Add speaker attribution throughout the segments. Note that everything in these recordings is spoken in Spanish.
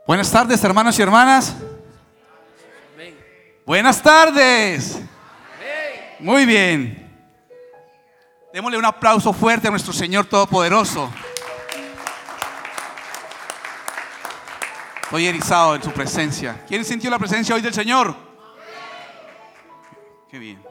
Speaker 1: Buenas tardes, hermanos y hermanas. Amén. Buenas tardes. Amén. Muy bien. Démosle un aplauso fuerte a nuestro Señor Todopoderoso. Estoy erizado en su presencia. ¿Quién sintió la presencia hoy del Señor? Amén. Qué bien.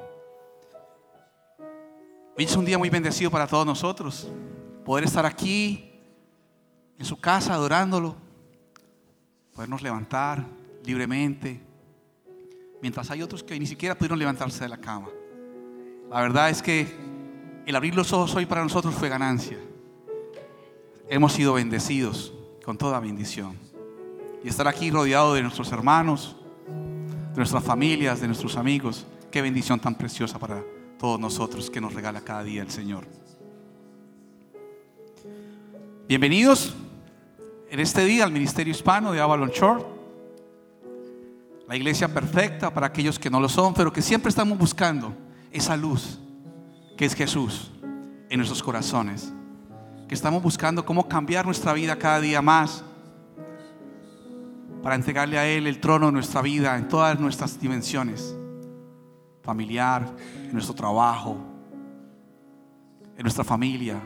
Speaker 1: Hoy es un día muy bendecido para todos nosotros. Poder estar aquí en su casa adorándolo. Podernos levantar libremente, mientras hay otros que ni siquiera pudieron levantarse de la cama. La verdad es que el abrir los ojos hoy para nosotros fue ganancia. Hemos sido bendecidos con toda bendición. Y estar aquí rodeado de nuestros hermanos, de nuestras familias, de nuestros amigos, qué bendición tan preciosa para todos nosotros que nos regala cada día el Señor. Bienvenidos en este día al Ministerio Hispano de Avalon Shore, la iglesia perfecta para aquellos que no lo son, pero que siempre estamos buscando esa luz que es Jesús en nuestros corazones, que estamos buscando cómo cambiar nuestra vida cada día más para entregarle a Él el trono de nuestra vida en todas nuestras dimensiones: familiar, en nuestro trabajo, en nuestra familia,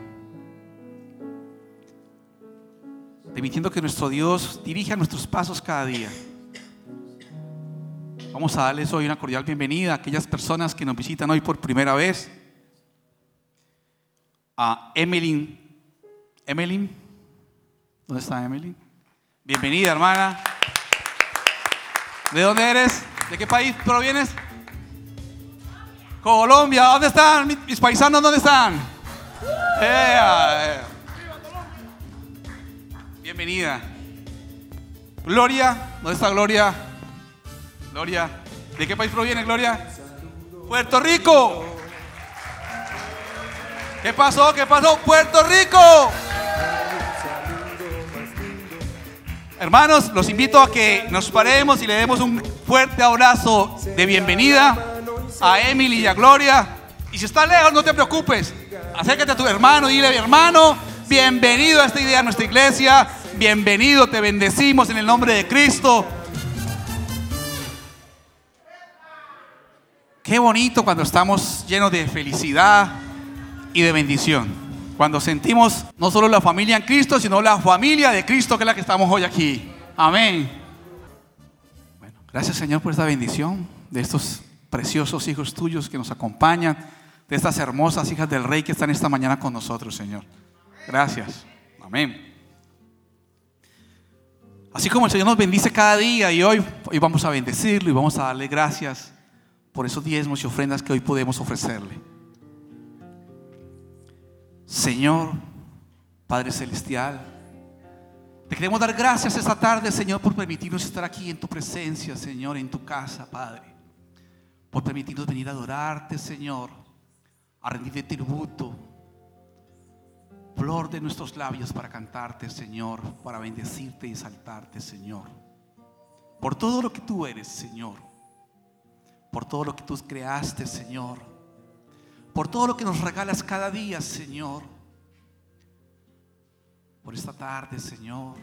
Speaker 1: permitiendo que nuestro Dios dirija nuestros pasos cada día. Vamos a darles hoy una cordial bienvenida a aquellas personas que nos visitan hoy por primera vez. A Emeline, ¿dónde está Emeline? Bienvenida, hermana. ¿De dónde eres? ¿De qué país provienes? Colombia. ¿Dónde están mis paisanos? ¿Dónde están? Bienvenida. Gloria, ¿dónde está Gloria? Gloria, ¿de qué país proviene Gloria? Puerto Rico. ¿Qué pasó? Puerto Rico. Hermanos, los invito a que nos paremos y le demos un fuerte abrazo de bienvenida a Emily y a Gloria. Y si estás lejos, no te preocupes, acércate a tu hermano y dile: hermano, bienvenido a esta idea, a nuestra iglesia. Bienvenido, te bendecimos en el nombre de Cristo. Qué bonito cuando estamos llenos de felicidad y de bendición. Cuando sentimos no solo la familia en Cristo, sino la familia de Cristo, que es la que estamos hoy aquí. Amén. Bueno, gracias, Señor, por esta bendición de estos preciosos hijos tuyos que nos acompañan, de estas hermosas hijas del Rey que están esta mañana con nosotros, Señor. Gracias. Amén. Así como el Señor nos bendice cada día, y hoy vamos a bendecirlo y vamos a darle gracias por esos diezmos y ofrendas que hoy podemos ofrecerle. Señor, Padre Celestial, te queremos dar gracias esta tarde, Señor, por permitirnos estar aquí en tu presencia, Señor, en tu casa, Padre. Por permitirnos venir a adorarte, Señor, a rendirte tributo. Flor de nuestros labios para cantarte, Señor, para bendecirte y exaltarte, Señor, por todo lo que tú eres, Señor, por todo lo que tú creaste, Señor, por todo lo que nos regalas cada día, Señor, por esta tarde, Señor,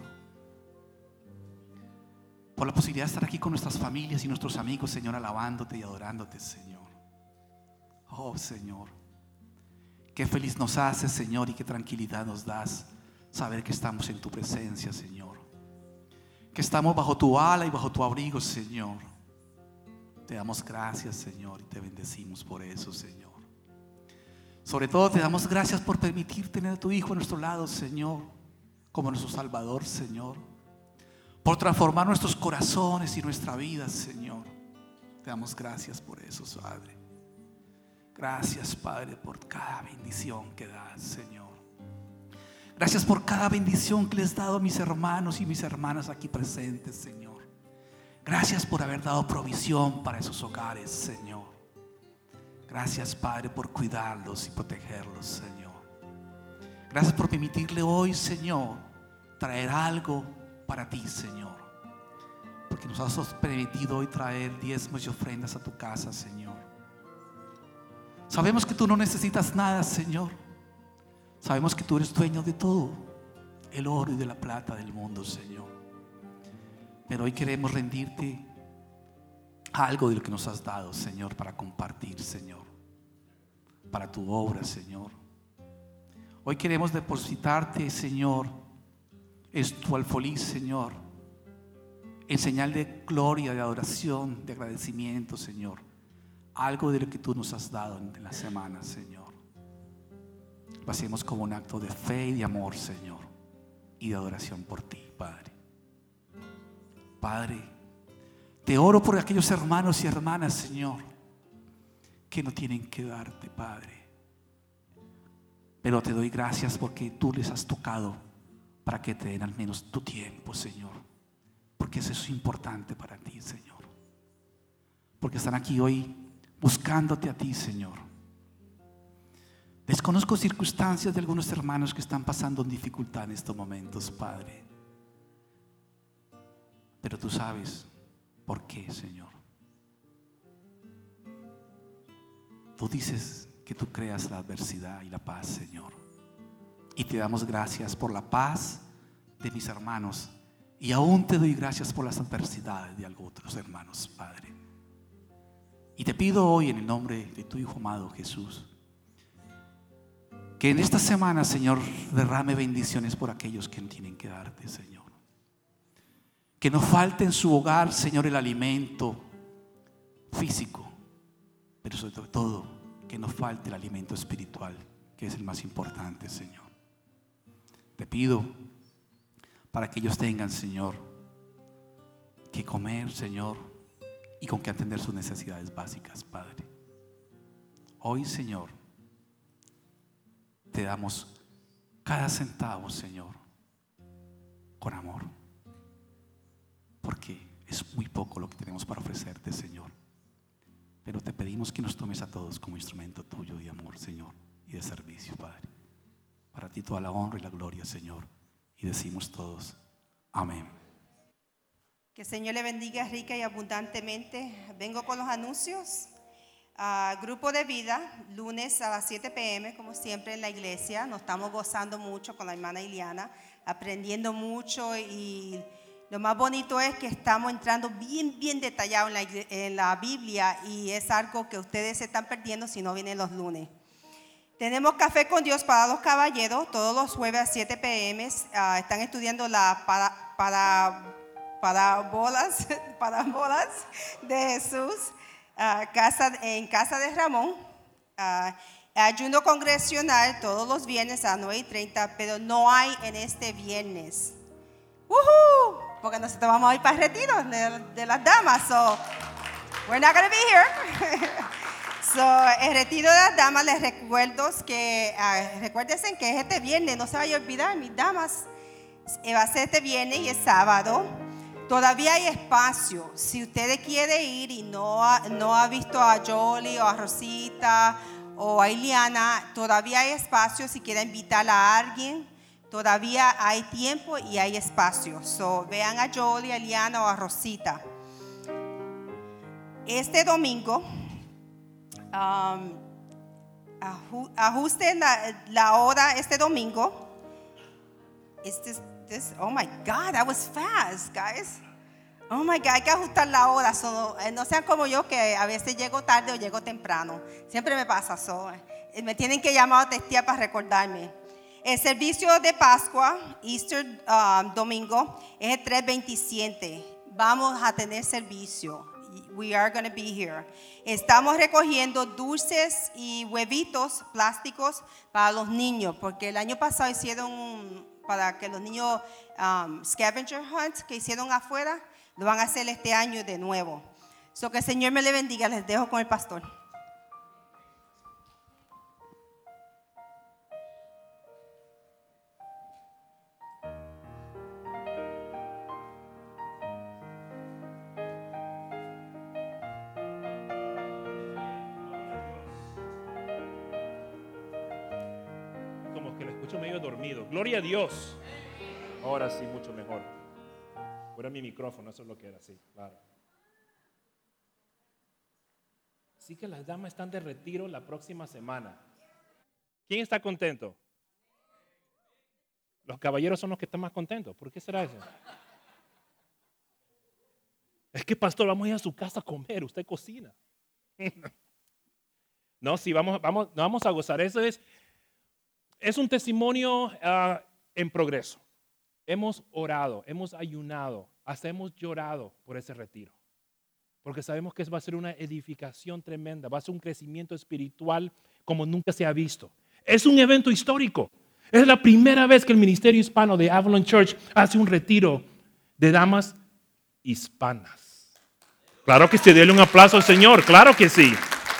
Speaker 1: por la posibilidad de estar aquí con nuestras familias y nuestros amigos, Señor, alabándote y adorándote, Señor. Oh, Señor, qué feliz nos hace, Señor, y qué tranquilidad nos das saber que estamos en tu presencia, Señor, que estamos bajo tu ala y bajo tu abrigo, Señor. Te damos gracias, Señor, y te bendecimos por eso, Señor. Sobre todo te damos gracias por permitir tener a tu Hijo a nuestro lado, Señor, como nuestro Salvador, Señor, por transformar nuestros corazones y nuestra vida, Señor. Te damos gracias por eso, Padre. Gracias, Padre, por cada bendición que das, Señor. Gracias por cada bendición que les he dado a mis hermanos y mis hermanas aquí presentes, Señor. Gracias por haber dado provisión para esos hogares, Señor. Gracias, Padre, por cuidarlos y protegerlos, Señor. Gracias por permitirle hoy, Señor, traer algo para ti, Señor, porque nos has permitido hoy traer diezmos y ofrendas a tu casa, Señor. Sabemos que tú no necesitas nada, Señor. Sabemos que tú eres dueño de todo, el oro y de la plata del mundo, Señor. Pero hoy queremos rendirte algo de lo que nos has dado, Señor, para compartir, Señor, para tu obra, Señor. Hoy queremos depositarte, Señor, es tu alfolí, Señor, en señal de gloria, de adoración, de agradecimiento, Señor, algo de lo que tú nos has dado en la semana, Señor. Lo hacemos como un acto de fe y de amor, Señor, y de adoración por ti, Padre. Padre, te oro por aquellos hermanos y hermanas, Señor, que no tienen que darte, Padre. Pero te doy gracias porque tú les has tocado para que te den al menos tu tiempo, Señor. Porque eso es importante para ti, Señor. Porque están aquí hoy buscándote a ti, Señor. Desconozco circunstancias de algunos hermanos que están pasando en dificultad en estos momentos, Padre. Pero tú sabes por qué, Señor. Tú dices que tú creas la adversidad y la paz, Señor. Y te damos gracias por la paz de mis hermanos. Y aún te doy gracias por las adversidades de otros hermanos, Padre. Y te pido hoy en el nombre de tu Hijo amado Jesús, que en esta semana, Señor, derrame bendiciones por aquellos que no tienen que darte, Señor. Que no falte en su hogar, Señor, el alimento físico, pero sobre todo que no falte el alimento espiritual, que es el más importante, Señor. Te pido para que ellos tengan, Señor, que comer, Señor, y con que atender sus necesidades básicas, Padre. Hoy, Señor, te damos cada centavo, Señor, con amor, porque es muy poco lo que tenemos para ofrecerte, Señor. Pero te pedimos que nos tomes a todos como instrumento tuyo de amor, Señor, y de servicio, Padre. Para ti toda la honra y la gloria, Señor. Y decimos todos, amén.
Speaker 2: Que el Señor le bendiga rica y abundantemente. Vengo con los anuncios. Grupo de vida, lunes a las 7 p.m, como siempre en la iglesia. Nos estamos gozando mucho con la hermana Iliana, aprendiendo mucho, y lo más bonito es que estamos entrando bien detallado en la Biblia, y es algo que ustedes se están perdiendo si no vienen los lunes. Tenemos Café con Dios para los caballeros todos los jueves a 7 p.m. Están estudiando la parábolas de Jesús en casa de Ramón. Ayuno congresional todos los viernes a 9:30, pero no hay en este viernes. Porque nosotros vamos a ir para el retiro de las damas. So, we're not going to be here. So, el retiro de las damas, les recuerdo que recuérdense que es este viernes, no se vaya a olvidar, mis damas. Va a ser este viernes y es sábado. Todavía hay espacio. Si usted quiere ir y no ha visto a Jolie o a Rosita o a Iliana, todavía hay espacio. Si quiere invitar a alguien, todavía hay tiempo y hay espacio. So, vean a Jolie, a Iliana o a Rosita. Este domingo, ajusten la hora este domingo. Oh my God, that was fast, guys. Oh my God, hay que ajustar la hora. No sean como yo, que a veces llego tarde o llego temprano. Siempre me pasa eso. Me tienen que llamar o testear para recordarme. El servicio de Pascua, Easter domingo, es el 3:27. Vamos a tener servicio. We are going to be here. Estamos recogiendo dulces y huevitos plásticos para los niños, porque el año pasado hicieron para que los niños scavenger hunt que hicieron afuera, lo van a hacer este año de nuevo. So, que el Señor me le bendiga. Les dejo con el pastor.
Speaker 3: Como que lo escucho medio dormido. Gloria a Dios. Ahora sí, mucho mejor. Fuera mi micrófono, eso es lo que era, sí, claro. Así que las damas están de retiro la próxima semana. ¿Quién está contento? Los caballeros son los que están más contentos. ¿Por qué será eso? Es que, pastor, vamos a ir a su casa a comer, usted cocina. No, sí, vamos a gozar. Eso es un testimonio en progreso. Hemos orado, hemos ayunado, hasta hemos llorado por ese retiro. Porque sabemos que va a ser una edificación tremenda, va a ser un crecimiento espiritual como nunca se ha visto. Es un evento histórico. Es la primera vez que el Ministerio Hispano de Avalon Church hace un retiro de damas hispanas. Claro que sí, déle un aplauso al Señor, claro que sí.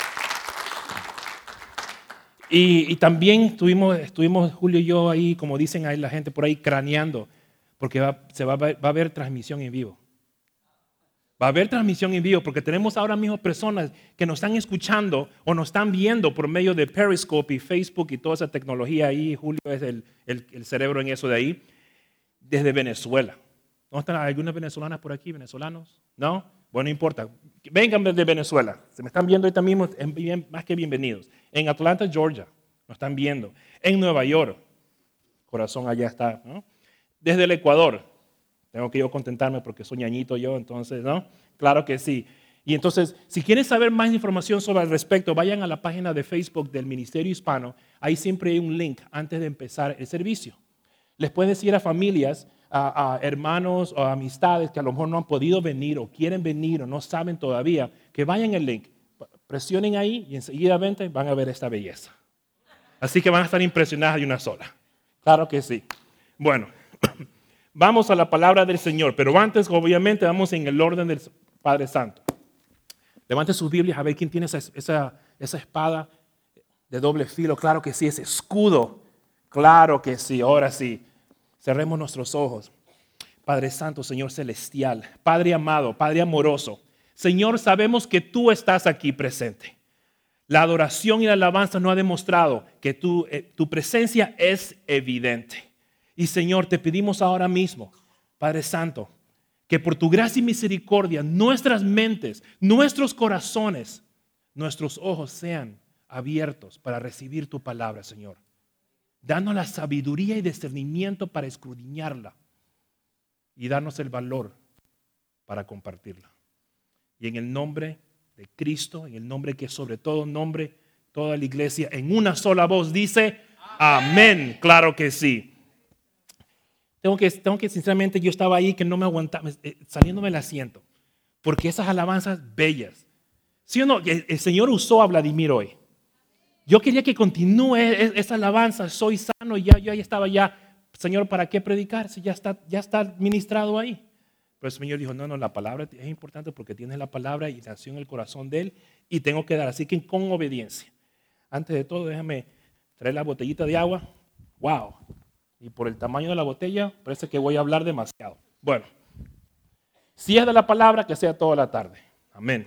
Speaker 3: Y también estuvimos Julio y yo ahí, como dicen ahí la gente por ahí, craneando, porque va a haber transmisión en vivo. Va a haber transmisión en vivo porque tenemos ahora mismo personas que nos están escuchando o nos están viendo por medio de Periscope y Facebook y toda esa tecnología ahí. Julio es el cerebro en eso de ahí, desde Venezuela. ¿No están algunas venezolanas por aquí, venezolanos? ¿No? Bueno, no importa. Vengan de Venezuela. Se me están viendo ahorita mismo, más que bienvenidos. En Atlanta, Georgia, nos están viendo. En Nueva York, corazón allá está, ¿no? Desde el Ecuador. Tengo que yo contentarme porque soy ñañito yo, entonces, ¿no? Claro que sí. Y entonces, si quieren saber más información sobre el respecto, vayan a la página de Facebook del Ministerio Hispano. Ahí siempre hay un link antes de empezar el servicio. Les puedes decir a familias, a hermanos o amistades que a lo mejor no han podido venir o quieren venir o no saben todavía, que vayan al link, presionen ahí y enseguida van a ver esta belleza. Así que van a estar impresionadas de una sola. Claro que sí. Bueno. Vamos a la palabra del Señor, pero antes obviamente vamos en el orden del Padre Santo. Levante sus Biblias a ver quién tiene esa espada de doble filo. Claro que sí, ese escudo. Claro que sí, ahora sí. Cerremos nuestros ojos. Padre Santo, Señor Celestial, Padre amado, Padre amoroso. Señor, sabemos que tú estás aquí presente. La adoración y la alabanza nos ha demostrado que tu presencia es evidente. Y Señor, te pedimos ahora mismo, Padre Santo, que por tu gracia y misericordia nuestras mentes, nuestros corazones, nuestros ojos sean abiertos para recibir tu palabra, Señor. Danos la sabiduría y discernimiento para escudriñarla y darnos el valor para compartirla. Y en el nombre de Cristo, en el nombre que es sobre todo nombre, toda la iglesia en una sola voz dice, amén. Claro que sí. Tengo que sinceramente, yo estaba ahí que no me aguantaba, saliéndome del asiento, porque esas alabanzas bellas. ¿Sí o no? El Señor usó a Vladimir hoy. Yo quería que continúe esa alabanza, soy sano, ya estaba ya, Señor, ¿para qué predicar? Si ya está ministrado ahí. Pero el Señor dijo, no, la palabra es importante porque tienes la palabra y nació en el corazón de Él y tengo que dar, así que con obediencia. Antes de todo, déjame traer la botellita de agua. ¡Wow! Y por el tamaño de la botella, parece que voy a hablar demasiado. Bueno, si es de la palabra, que sea toda la tarde. Amén.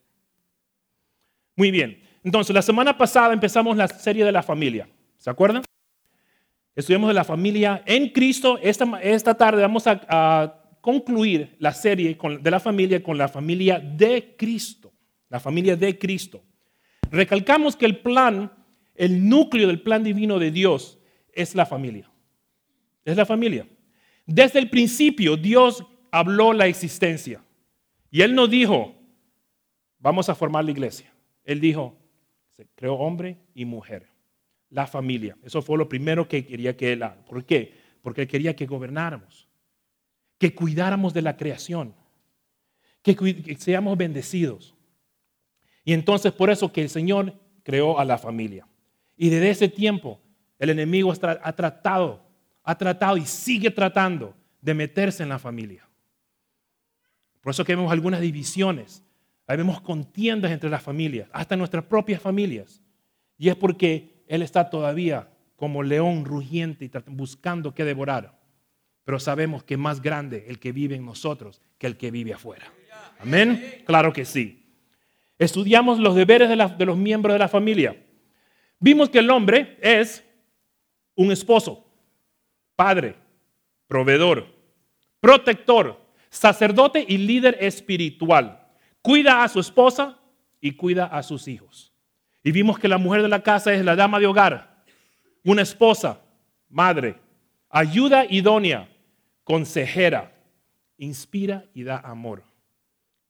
Speaker 3: Muy bien. Entonces, la semana pasada empezamos la serie de la familia. ¿Se acuerdan? Estudiamos de la familia en Cristo. Esta tarde vamos a concluir la serie de la familia con la familia de Cristo. La familia de Cristo. Recalcamos que el núcleo del plan divino de Dios es la familia. Es la familia. Desde el principio Dios habló la existencia. Y Él no dijo, vamos a formar la iglesia. Él dijo, se creó hombre y mujer. La familia. Eso fue lo primero que quería que Él haga. ¿Por qué? Porque Él quería que gobernáramos. Que cuidáramos de la creación. Que seamos bendecidos. Y entonces por eso que el Señor creó a la familia. Y desde ese tiempo el enemigo ha tratado y sigue tratando de meterse en la familia. Por eso que vemos algunas divisiones, vemos contiendas entre las familias, hasta nuestras propias familias. Y es porque Él está todavía como león rugiente y buscando qué devorar. Pero sabemos que es más grande el que vive en nosotros que el que vive afuera. Amén. Claro que sí. Estudiamos los deberes de los miembros de la familia. Vimos que el hombre es un esposo, padre, proveedor, protector, sacerdote y líder espiritual. Cuida a su esposa y cuida a sus hijos. Y vimos que la mujer de la casa es la dama de hogar, una esposa, madre, ayuda idónea, consejera, inspira y da amor.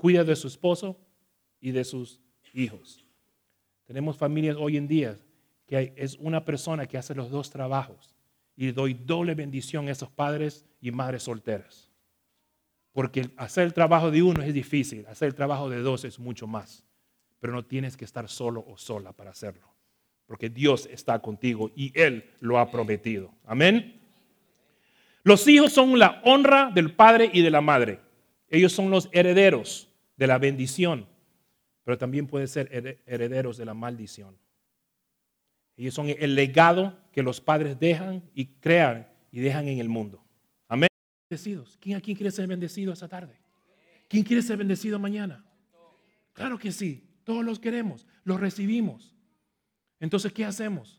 Speaker 3: cuida de su esposo y de sus hijos. Tenemos familias hoy en día que es una persona que hace los dos trabajos y doy doble bendición a esos padres y madres solteras. Porque hacer el trabajo de uno es difícil, hacer el trabajo de dos es mucho más. Pero no tienes que estar solo o sola para hacerlo. Porque Dios está contigo y Él lo ha prometido. Amén. Los hijos son la honra del padre y de la madre. Ellos son los herederos de la bendición, pero también pueden ser herederos de la maldición. Ellos son el legado que los padres dejan y crean y dejan en el mundo. Amén. Bendecidos. ¿Quién aquí quiere ser bendecido esta tarde? ¿Quién quiere ser bendecido mañana? Claro que sí. Todos los queremos, los recibimos. Entonces, ¿qué hacemos?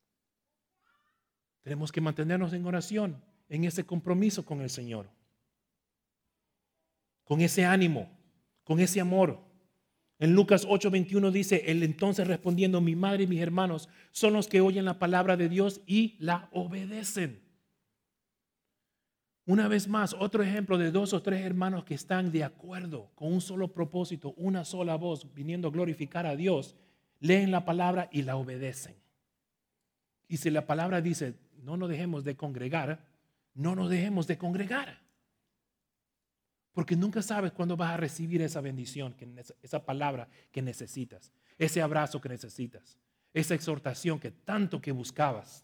Speaker 3: Tenemos que mantenernos en oración, en ese compromiso con el Señor. Con ese ánimo, con ese amor. En Lucas 8:21 dice, él entonces respondiendo, mi madre y mis hermanos son los que oyen la palabra de Dios y la obedecen. Una vez más, otro ejemplo de 2 o 3 hermanos que están de acuerdo con un solo propósito, una sola voz, viniendo a glorificar a Dios, leen la palabra y la obedecen. Y si la palabra dice, no nos dejemos de congregar, no nos dejemos de congregar. Porque nunca sabes cuándo vas a recibir esa bendición, esa palabra que necesitas, ese abrazo que necesitas, esa exhortación que tanto que buscabas.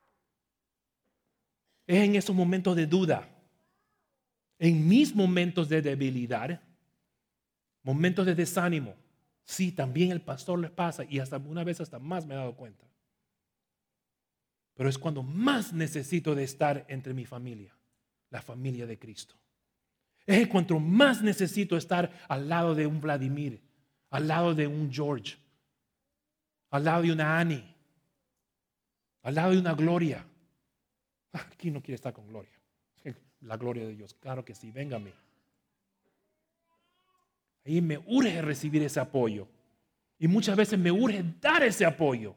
Speaker 3: Es en esos momentos de duda, en mis momentos de debilidad, momentos de desánimo. Sí, también el pastor les pasa y hasta una vez hasta más me he dado cuenta. Pero es cuando más necesito de estar entre mi familia, la familia de Cristo. Es cuando más necesito estar al lado de un Vladimir, al lado de un George, al lado de una Annie, al lado de una Gloria. ¿Quién no quiere estar con Gloria? La gloria de Dios, claro que sí, venga a mí. Ahí me urge recibir ese apoyo. Y muchas veces me urge dar ese apoyo.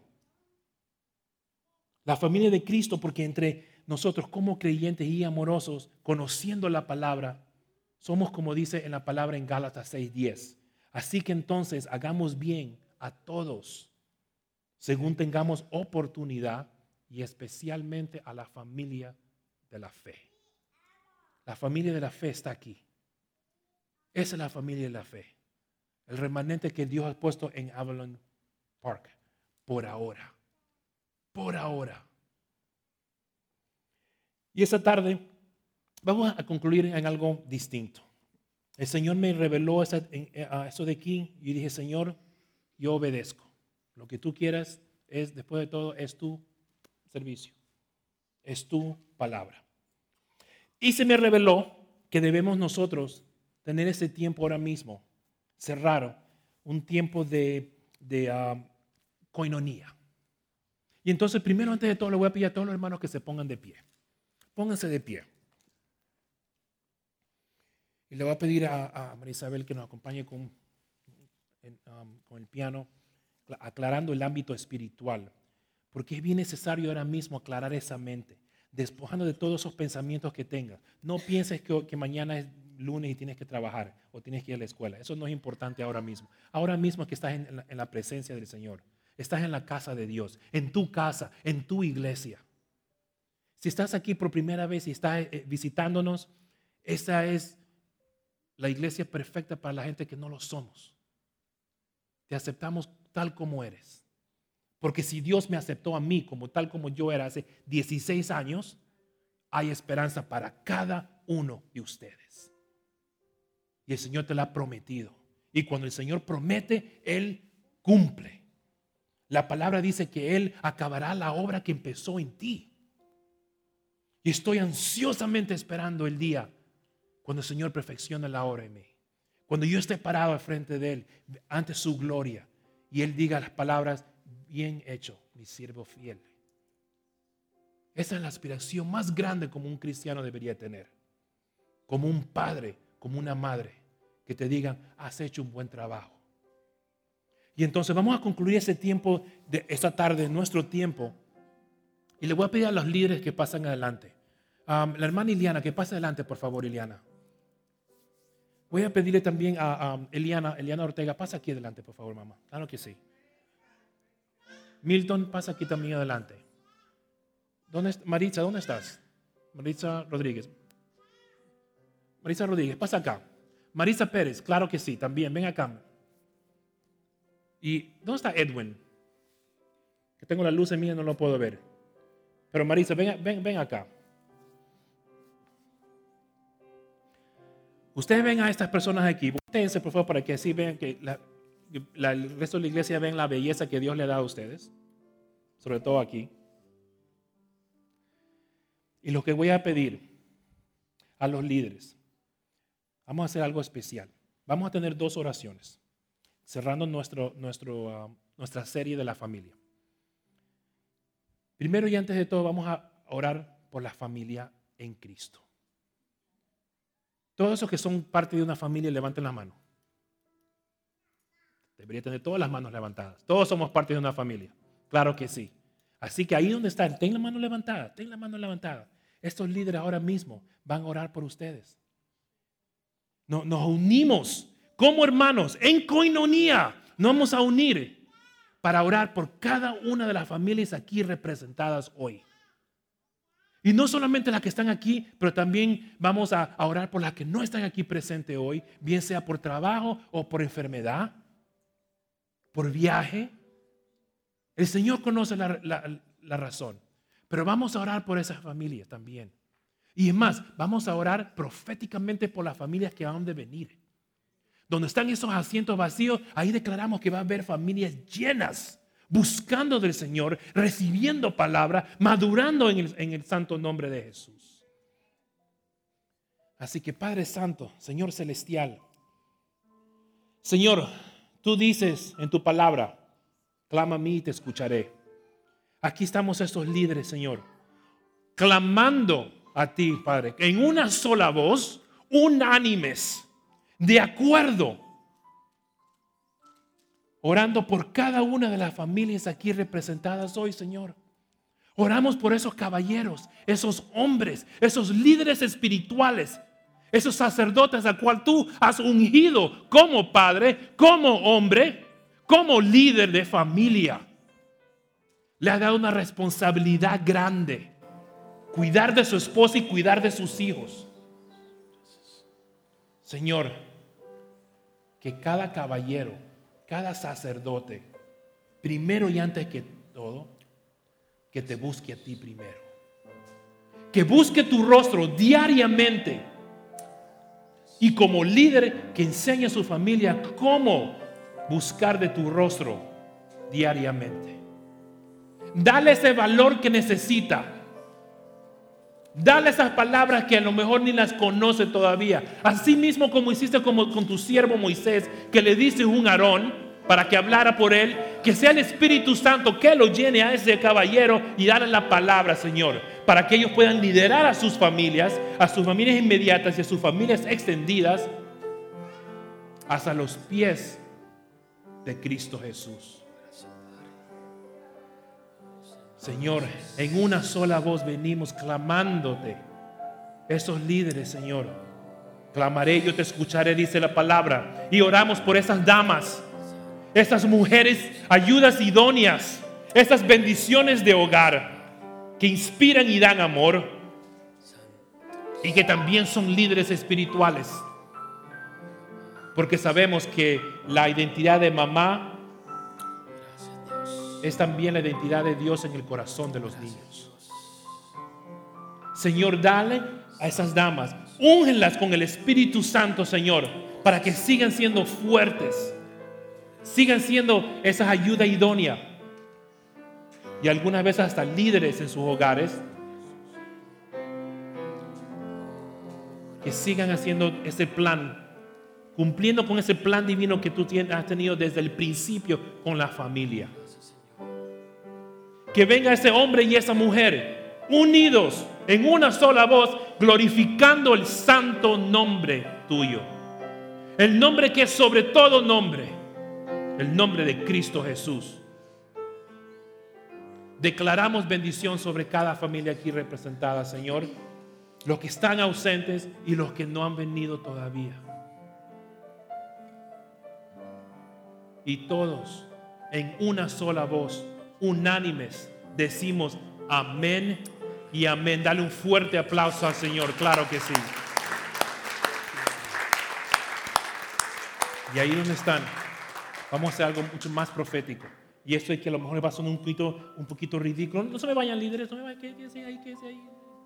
Speaker 3: La familia de Cristo, porque entre nosotros como creyentes y amorosos, conociendo la palabra, somos como dice en la palabra en Gálatas 6:10. Así que entonces hagamos bien a todos, según tengamos oportunidad, y especialmente a la familia de la fe. La familia de la fe está aquí. Esa es la familia de la fe. El remanente que Dios ha puesto en Avalon Park. Por ahora. Por ahora. Y esta tarde vamos a concluir en algo distinto. El Señor me reveló eso de aquí y dije, Señor, yo obedezco. Lo que tú quieras es, después de todo, es tu servicio. Es tu palabra. Y se me reveló que debemos nosotros tener ese tiempo ahora mismo, cerrar un tiempo de coinonía. Y entonces, primero, antes de todo, le voy a pedir a todos los hermanos que se pongan de pie. Pónganse de pie. Y le voy a pedir a María Isabel que nos acompañe con el piano, aclarando el ámbito espiritual. Porque es bien necesario ahora mismo aclarar esa mente, despojando de todos esos pensamientos que tengas. No pienses que mañana es lunes y tienes que trabajar o tienes que ir a la escuela. Eso no es importante ahora mismo. Ahora mismo que estás en la presencia del Señor. Estás en la casa de Dios, en tu casa, en tu iglesia. Si estás aquí por primera vez y estás visitándonos, esa es la iglesia perfecta para la gente que no lo somos. Te aceptamos tal como eres. Porque si Dios me aceptó a mí tal como yo era hace 16 años, hay esperanza para cada uno de ustedes. Y el Señor te lo ha prometido. Y cuando el Señor promete, Él cumple. La palabra dice que Él acabará la obra que empezó en ti. Y estoy ansiosamente esperando el día cuando el Señor perfeccione la obra en mí. Cuando yo esté parado al frente de Él, ante su gloria, y Él diga las palabras, bien hecho, mi siervo fiel. Esa es la aspiración más grande como un cristiano debería tener. Como un padre, como una madre, que te digan, has hecho un buen trabajo. Y entonces vamos a concluir ese tiempo de esta tarde, nuestro tiempo. Y le voy a pedir a los líderes que pasen adelante. La hermana Iliana, que pase adelante, por favor, Iliana. Voy a pedirle también a Eliana Ortega, pasa aquí adelante, por favor, mamá. Claro que sí. Milton, pasa aquí también adelante. Maritza, ¿dónde estás? Maritza Rodríguez. Maritza Rodríguez, pasa acá. Marisa Pérez, claro que sí, también, ven acá. ¿Y dónde está Edwin? Que tengo la luz en mí y no lo puedo ver. Pero Marisa, ven acá. Ustedes ven a estas personas aquí. Voltéense, por favor, para que así vean que el resto de la iglesia ven la belleza que Dios le da a ustedes. Sobre todo aquí. Y lo que voy a pedir a los líderes, vamos a hacer algo especial. Vamos a tener 2 oraciones, cerrando nuestra serie de la familia. Primero y antes de todo, vamos a orar por la familia en Cristo. Todos esos que son parte de una familia, levanten la mano. Debería tener todas las manos levantadas. Todos somos parte de una familia. Claro que sí. Así que ahí donde están, ten la mano levantada, ten la mano levantada. Estos líderes ahora mismo van a orar por ustedes. Nos unimos como hermanos en koinonía. Nos vamos a unir para orar por cada una de las familias aquí representadas hoy. Y no solamente las que están aquí, pero también vamos a orar por las que no están aquí presentes hoy, bien sea por trabajo o por enfermedad, por viaje. El Señor conoce la razón, pero vamos a orar por esas familias también. Y es más, vamos a orar proféticamente por las familias que van de venir. Donde están esos asientos vacíos, ahí declaramos que va a haber familias llenas, buscando del Señor, recibiendo palabra, madurando en el santo nombre de Jesús. Así que Padre Santo, Señor Celestial, Señor, tú dices en tu palabra, clama a mí y te escucharé. Aquí estamos estos líderes, Señor, clamando a ti, Padre, en una sola voz, unánimes, de acuerdo, orando por cada una de las familias aquí representadas hoy, Señor. Oramos por esos caballeros, esos hombres, esos líderes espirituales, esos sacerdotes a cual tú has ungido como padre, como hombre, como líder de familia. Le has dado una responsabilidad grande. Cuidar de su esposa y cuidar de sus hijos. Señor, que cada caballero, cada sacerdote, primero y antes que todo, que te busque a ti primero. Que busque tu rostro diariamente. Y como líder, que enseñe a su familia cómo buscar de tu rostro diariamente. Dale ese valor que necesita. Dale esas palabras que a lo mejor ni las conoce todavía. Así mismo como hiciste con tu siervo Moisés, que le diste un Aarón para que hablara por él, que sea el Espíritu Santo que lo llene a ese caballero y darle la palabra, Señor, para que ellos puedan liderar a sus familias inmediatas y a sus familias extendidas hasta los pies de Cristo Jesús. Señor, en una sola voz venimos clamándote. Esos líderes, Señor, clamaré, yo te escucharé, dice la palabra. Y oramos por esas damas, esas mujeres, ayudas idóneas, esas bendiciones de hogar que inspiran y dan amor y que también son líderes espirituales. Porque sabemos que la identidad de mamá es también la identidad de Dios en el corazón de los niños. Señor, dale a esas damas, úngelas con el Espíritu Santo, Señor, para que sigan siendo fuertes, sigan siendo esa ayuda idónea y algunas veces hasta líderes en sus hogares, que sigan haciendo ese plan, cumpliendo con ese plan divino que tú has tenido desde el principio con la familia. Que venga ese hombre y esa mujer unidos en una sola voz, glorificando el santo nombre tuyo. El nombre que es sobre todo nombre, el nombre de Cristo Jesús. Declaramos bendición sobre cada familia aquí representada, Señor. Los que están ausentes y los que no han venido todavía. Y todos en una sola voz, unánimes, decimos amén y amén. Dale un fuerte aplauso al Señor, claro que sí. Y ahí donde están, vamos a hacer algo mucho más profético. Y esto es que a lo mejor va a sonar un poquito ridículo. No se me vayan, líderes, no me vayan, quédense ahí, quédense ahí.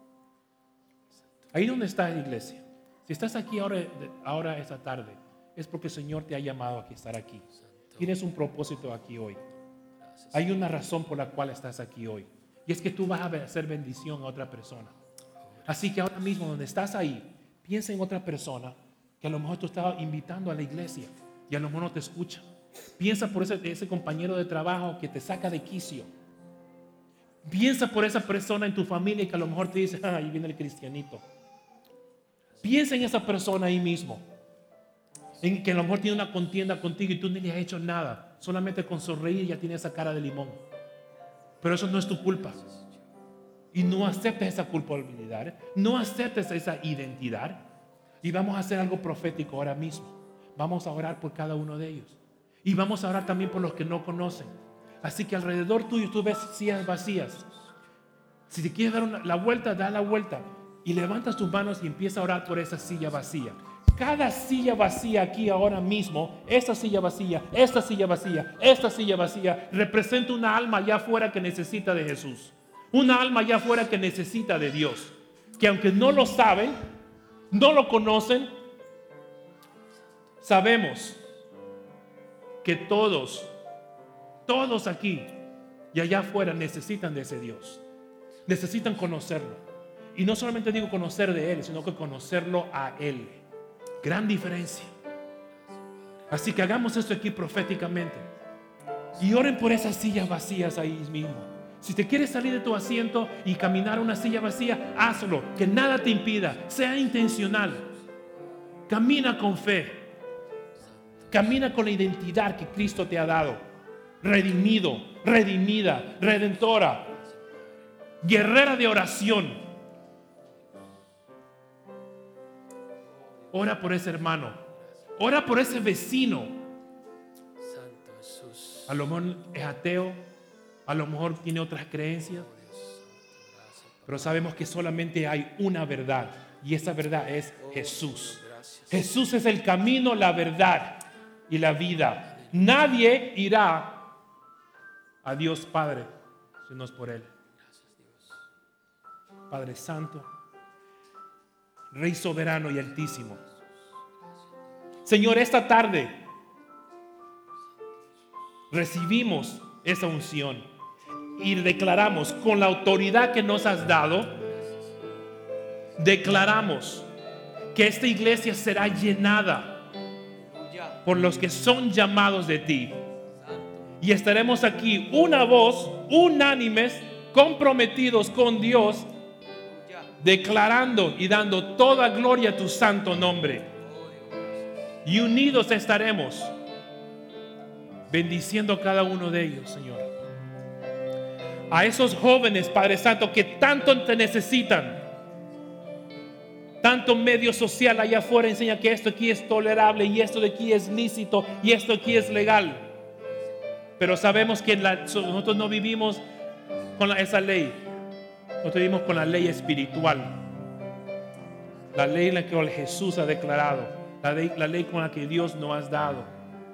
Speaker 3: Ahí donde está la iglesia. Si estás aquí ahora esta tarde, es porque el Señor te ha llamado a estar aquí. Tienes un propósito aquí hoy. Hay una razón por la cual estás aquí hoy. Y es que tú vas a hacer bendición a otra persona. Así que ahora mismo donde estás ahí, piensa en otra persona que a lo mejor tú estabas invitando a la iglesia y a lo mejor no te escucha. Piensa por ese compañero de trabajo que te saca de quicio. Piensa por esa persona en tu familia que a lo mejor te dice, ahí viene el cristianito. Piensa en esa persona ahí mismo, en que a lo mejor tiene una contienda contigo y tú no le has hecho nada. Solamente con sonreír ya tiene esa cara de limón. Pero eso no es tu culpa. Y no aceptes esa culpabilidad, no aceptes esa identidad. Y vamos a hacer algo profético ahora mismo. Vamos a orar por cada uno de ellos. Y vamos a orar también por los que no conocen. Así que alrededor tuyo tú ves sillas vacías. Si te quieres dar la vuelta, da la vuelta. Y levantas tus manos y empieza a orar por esa silla vacía. Cada silla vacía aquí ahora mismo, esta silla vacía, esta silla vacía, esta silla vacía, representa una alma allá afuera que necesita de Jesús. Una alma allá afuera que necesita de Dios. Que aunque no lo saben, no lo conocen, sabemos que todos aquí y allá afuera necesitan de ese Dios. Necesitan conocerlo. Y no solamente digo conocer de Él, sino que conocerlo a Él. Gran diferencia. Así que hagamos esto aquí proféticamente. Y oren por esas sillas vacías ahí mismo. Si te quieres salir de tu asiento y caminar a una silla vacía, hazlo. Que nada te impida. Sea intencional. Camina con fe. Camina con la identidad que Cristo te ha dado. Redimido, redimida, redentora. Guerrera de oración. Ora por ese hermano. Ora por ese vecino. A lo mejor es ateo. A lo mejor tiene otras creencias. Pero sabemos que solamente hay una verdad. Y esa verdad es Jesús. Jesús es el camino, la verdad y la vida. Nadie irá a Dios Padre si no es por Él. Padre Santo, Rey soberano y altísimo. Señor, esta tarde recibimos esa unción y declaramos con la autoridad que nos has dado, declaramos que esta iglesia será llenada por los que son llamados de ti. Y estaremos aquí una voz, unánimes, comprometidos con Dios, declarando y dando toda gloria a tu santo nombre. Y unidos estaremos bendiciendo a cada uno de ellos, Señor. A esos jóvenes, Padre Santo, que tanto te necesitan. Tanto medio social allá afuera enseña que esto aquí es tolerable y esto de aquí es lícito y esto aquí es legal. Pero sabemos que nosotros no vivimos con esa ley. Nosotros vivimos con la ley espiritual. La ley en la que Jesús ha declarado. La ley con la que Dios nos ha dado.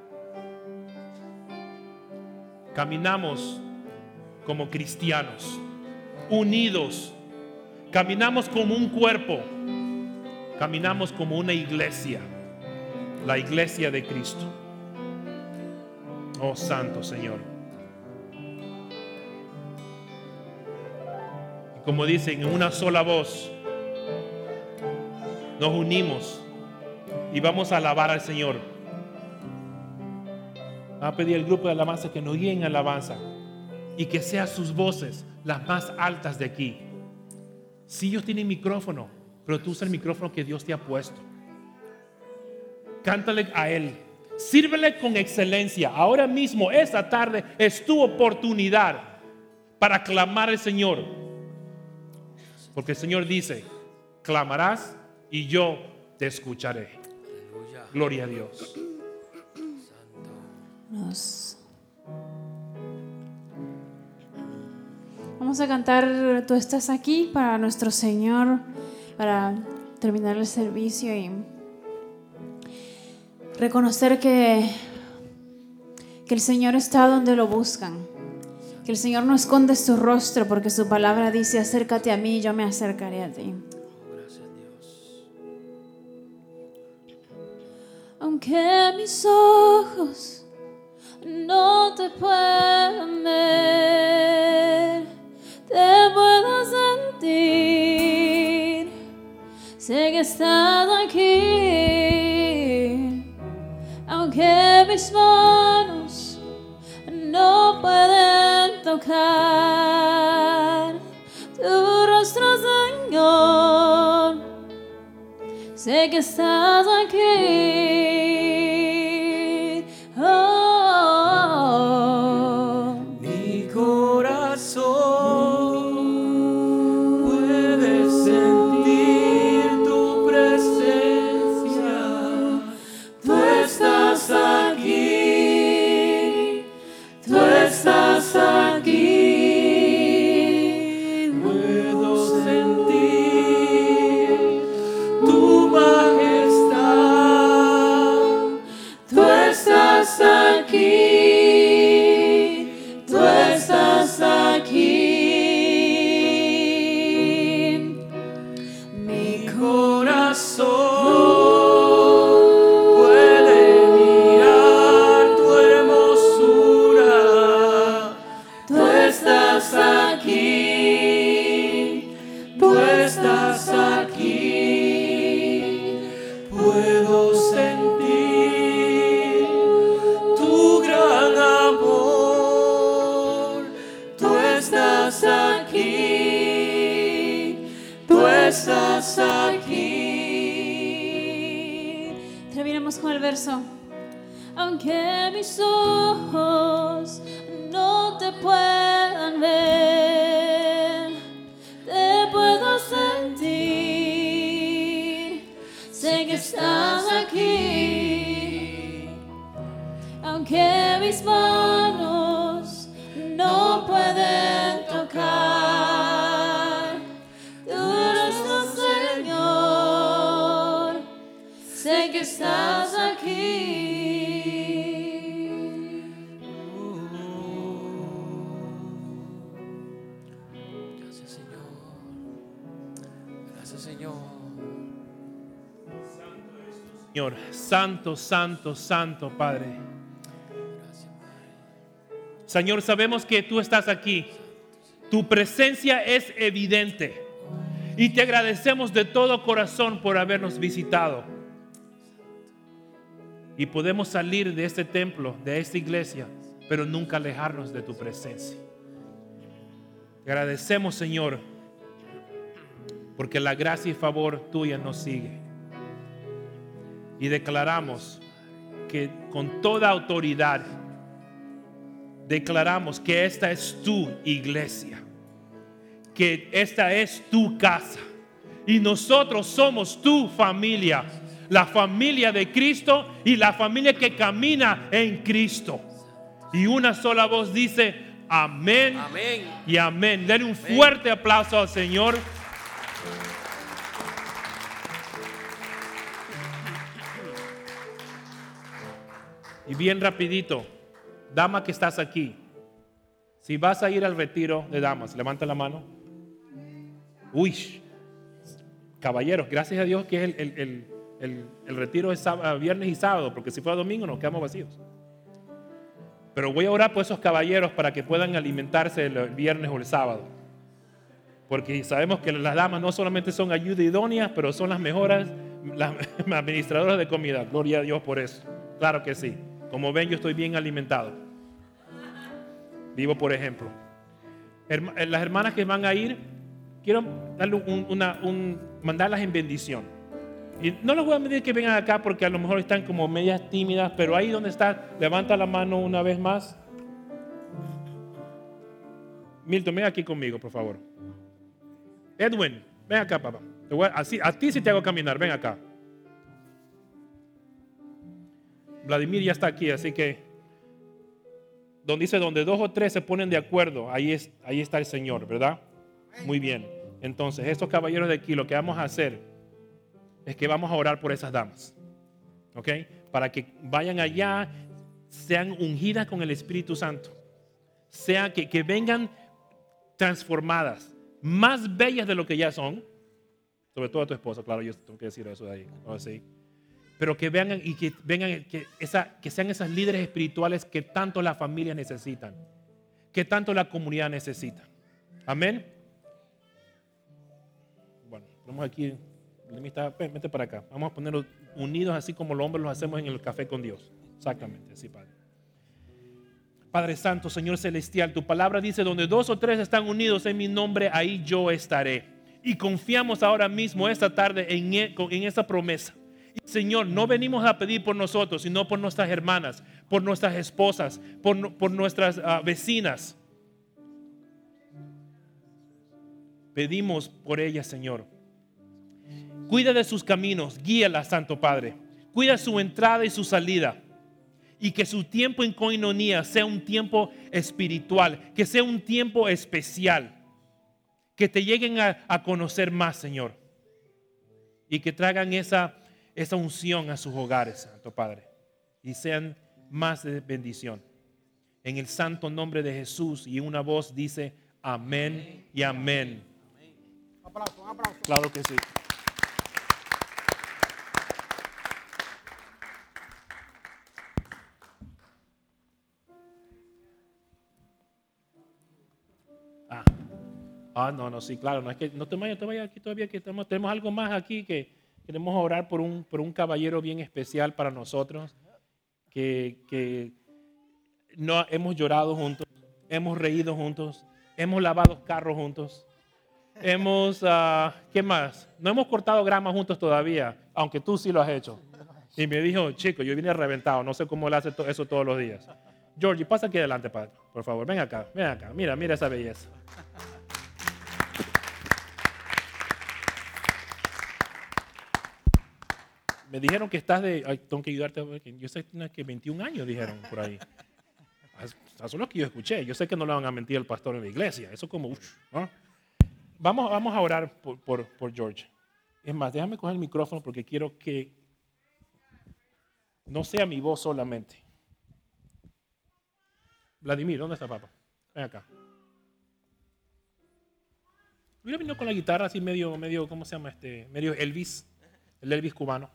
Speaker 3: Caminamos como cristianos, unidos. Caminamos como un cuerpo. Caminamos como una iglesia. La iglesia de Cristo. Oh Santo Señor. Y como dicen, en una sola voz nos unimos y vamos a alabar al Señor. Vamos a pedir al grupo de alabanza que nos guíen en alabanza y que sean sus voces las más altas de aquí. Si ellos tienen micrófono, pero tú usas el micrófono que Dios te ha puesto. Cántale a Él. Sírvele con excelencia. Ahora mismo, esta tarde, es tu oportunidad para clamar al Señor. Porque el Señor dice, clamarás y yo te escucharé. Gloria a Dios.
Speaker 4: Vamos a cantar Tú estás aquí para nuestro Señor, para terminar el servicio y reconocer que el Señor está donde lo buscan, que el Señor no esconde su rostro, porque su palabra dice: acércate a mí y yo me acercaré a ti. Aunque mis ojos no te puedan ver, te puedo sentir, sé que estás aquí. Aunque mis manos no pueden tocar tu rostro, Señor, sé que estás aquí.
Speaker 3: Mi corazón puede sentir tu presencia. Tú estás aquí. Tú estás aquí. Puedo sentir tu majestad. Tú estás aquí. Tú estás aquí. Mi corazón puede mirar tu hermosura. Tú estás aquí. Tú estás aquí. Puedo sentir tu gran amor. Tú estás aquí. Tú estás aquí.
Speaker 4: Terminamos con el verso. Aunque mis ojos no te puedan ver, te puedo sentir, sé que estás aquí. Aunque mis manos no pueden tocar tu rostro, Señor, sé que estás aquí.
Speaker 3: Gracias, Señor. Gracias, Señor. Señor, santo, santo, santo, Padre. Señor, sabemos que tú estás aquí. Tu presencia es evidente. Y te agradecemos de todo corazón por habernos visitado. Y podemos salir de este templo, de esta iglesia, pero nunca alejarnos de tu presencia. Te agradecemos, Señor, porque la gracia y favor tuya nos sigue. Y declaramos que con toda autoridad, declaramos que esta es tu iglesia, que esta es tu casa y nosotros somos tu familia, la familia de Cristo y la familia que camina en Cristo. Y una sola voz dice: amén, amén y amén. Den un fuerte aplauso al Señor. Y bien rapidito, dama que estás aquí, si vas a ir al retiro de damas, levanta la mano. Uy, caballeros, gracias a Dios que es el retiro es viernes y sábado, porque si fuera domingo nos quedamos vacíos. Pero voy a orar por esos caballeros para que puedan alimentarse el viernes o el sábado, porque sabemos que las damas no solamente son ayuda idóneas, pero son las mejores, las administradoras de comida. Gloria a Dios por eso. Claro que sí. Como ven, yo estoy bien alimentado. Vivo, por ejemplo. Las hermanas que van a ir, quiero darle mandarlas en bendición. Y no les voy a pedir que vengan acá porque a lo mejor están como medias tímidas, pero ahí donde está, levanta la mano una vez más. Milton, ven aquí conmigo, por favor. Edwin, ven acá, papá. A ti sí te hago caminar, ven acá. Vladimir ya está aquí, así que donde dice, donde 2 o 3 se ponen de acuerdo, ahí está el Señor, ¿verdad? Muy bien. Entonces, estos caballeros de aquí, lo que vamos a hacer es que vamos a orar por esas damas, ¿ok? Para que vayan allá, sean ungidas con el Espíritu Santo, sea que vengan transformadas, más bellas de lo que ya son, sobre todo a tu esposa, claro, yo tengo que decir eso de ahí, ¿no? Sí. Pero que vengan y que vengan, que sean esas líderes espirituales que tanto la familia necesitan, que tanto la comunidad necesita. Amén. Bueno, vamos aquí, vete para acá. Vamos a ponerlos unidos así como los hombres los hacemos en el café con Dios. Exactamente, así, Padre. Padre Santo, Señor Celestial, tu palabra dice, donde 2 o 3 están unidos en mi nombre, ahí yo estaré. Y confiamos ahora mismo, esta tarde, en esa promesa. Y Señor, no venimos a pedir por nosotros, sino por nuestras hermanas, por nuestras esposas, por nuestras vecinas. Pedimos por ellas, Señor. Cuida de sus caminos, guíalas, Santo Padre. Cuida su entrada y su salida. Y que su tiempo en coinonía sea un tiempo espiritual, que sea un tiempo especial. Que te lleguen a conocer más, Señor. Y que traigan esa unción a sus hogares, Santo Padre. Y sean más de bendición. En el santo nombre de Jesús. Y una voz dice, amén y amén.
Speaker 5: Un aplauso.
Speaker 3: Claro que sí. No, sí, claro, no es que no te vayas aquí todavía, que tenemos algo más aquí, que queremos orar por un caballero bien especial para nosotros, que no, hemos llorado juntos, hemos reído juntos, hemos lavado carros juntos, ¿qué más? No hemos cortado grama juntos todavía, aunque tú sí lo has hecho. Y me dijo, chico, yo vine reventado, no sé cómo él hace eso todos los días. Georgie, pasa aquí adelante, padre, por favor, ven acá, mira esa belleza. Me dijeron que estás tengo que ayudarte, yo sé que 21 años dijeron por ahí. Eso es lo que yo escuché. Yo sé que no le van a mentir al pastor en la iglesia. Eso como, ¿no? Vamos a orar por George. Es más, déjame coger el micrófono porque quiero que no sea mi voz solamente. Vladimir, ¿dónde está papá? Ven acá. Mira, vino con la guitarra así medio, ¿cómo se llama? Medio Elvis, el Elvis cubano.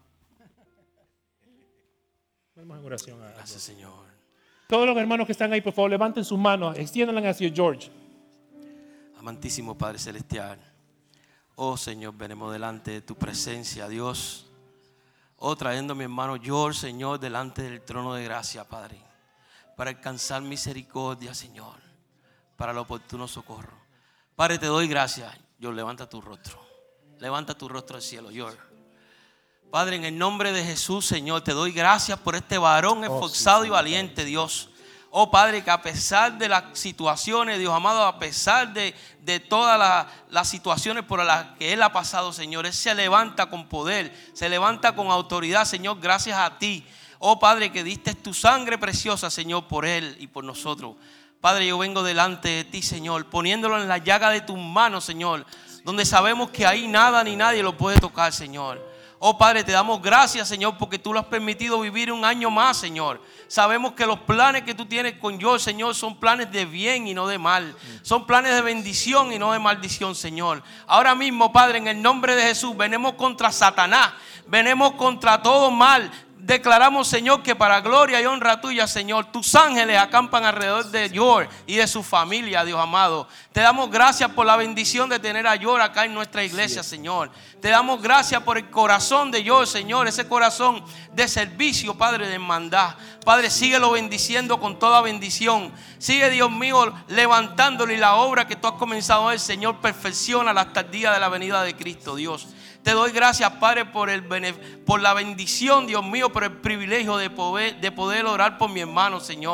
Speaker 3: Vamos en oración.
Speaker 6: Gracias, Señor.
Speaker 3: Todos los hermanos que están ahí, por favor, levanten sus manos, extiéndanlas hacia George.
Speaker 6: Amantísimo Padre Celestial, oh Señor, venimos delante de tu presencia, Dios. Oh, trayendo a mi hermano George, Señor, delante del trono de gracia, Padre, para alcanzar misericordia, Señor, para el oportuno socorro. Padre, te doy gracias. George, levanta tu rostro al cielo, George. Padre, en el nombre de Jesús, Señor, te doy gracias por este varón esforzado y valiente, Dios. Oh, Padre, que a pesar de las situaciones, Dios amado, a pesar de todas las situaciones por las que Él ha pasado, Señor, Él se levanta con poder, se levanta con autoridad, Señor, gracias a ti. Oh, Padre, que diste tu sangre preciosa, Señor, por Él y por nosotros. Padre, yo vengo delante de ti, Señor, poniéndolo en la llaga de tus manos, Señor, donde sabemos que ahí nada ni nadie lo puede tocar, Señor. Oh, Padre, te damos gracias, Señor, porque tú lo has permitido vivir un año más, Señor. Sabemos que los planes que tú tienes con George, Señor, son planes de bien y no de mal. Son planes de bendición y no de maldición, Señor. Ahora mismo, Padre, en el nombre de Jesús, venimos contra Satanás. Venimos contra todo mal. Declaramos, Señor, que para gloria y honra tuya, Señor, tus ángeles acampan alrededor de George y de su familia, Dios amado. Te damos gracias por la bendición de tener a George acá en nuestra iglesia, Señor. Te damos gracias por el corazón de George, Señor, ese corazón de servicio, Padre, de hermandad. Padre, síguelo bendiciendo con toda bendición. Sigue, Dios mío, levantándole, y la obra que tú has comenzado él, Señor, perfecciona hasta el día de la venida de Cristo, Dios. Te doy gracias, Padre, por la bendición, Dios mío, por el privilegio de poder orar por mi hermano, Señor.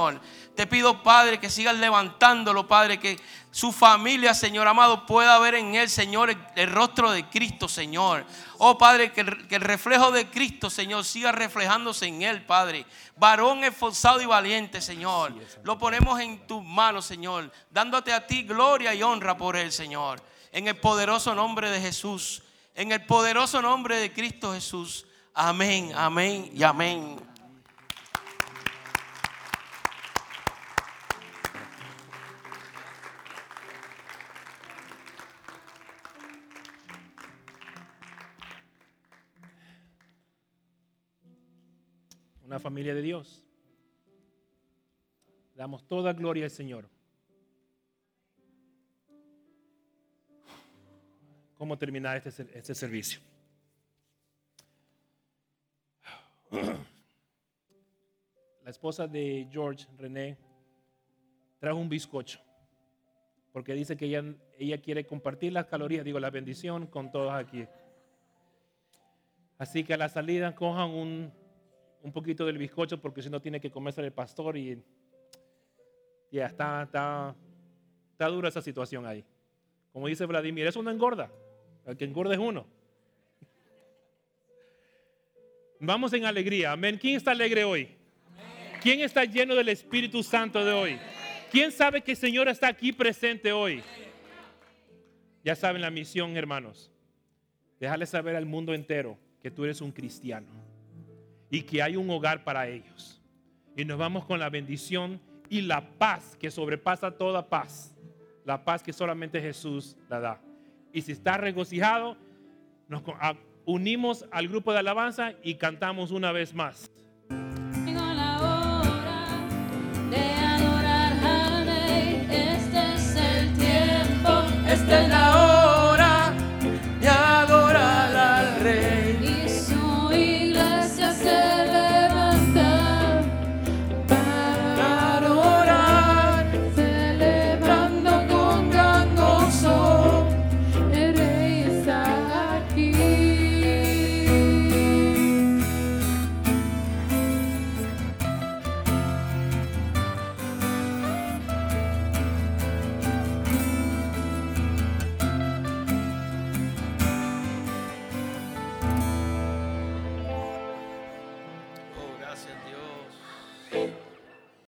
Speaker 6: Te pido, Padre, que sigas levantándolo, Padre, que su familia, Señor amado, pueda ver en él, Señor, el rostro de Cristo, Señor. Oh, Padre, que el reflejo de Cristo, Señor, siga reflejándose en él, Padre. Varón esforzado y valiente, Señor. Lo ponemos en tus manos, Señor, dándote a ti gloria y honra por él, Señor. En el poderoso nombre de Jesús, en el poderoso nombre de Cristo Jesús. Amén, amén y amén.
Speaker 3: Una familia de Dios. Damos toda gloria al Señor. ¿Cómo terminar este servicio? La esposa de George, René, trajo un bizcocho porque dice que ella quiere compartir las calorías, la bendición con todos aquí. Así que a la salida cojan un poquito del bizcocho porque si no tiene que comerse el pastor y ya está dura esa situación ahí. Como dice Vladimir, eso no engorda, el que engorda es uno. Vamos en alegría, amén. ¿Quién está alegre hoy? Amén. ¿Quién está lleno del Espíritu Santo de hoy? ¿Quién sabe que el Señor está aquí presente hoy? Ya saben la misión, hermanos. Dejarle saber al mundo entero que tú eres un cristiano y que hay un hogar para ellos. Y nos vamos con la bendición y la paz que sobrepasa toda paz. La paz que solamente Jesús la da. Y si estás regocijado, nos unimos al grupo de alabanza y cantamos una vez más.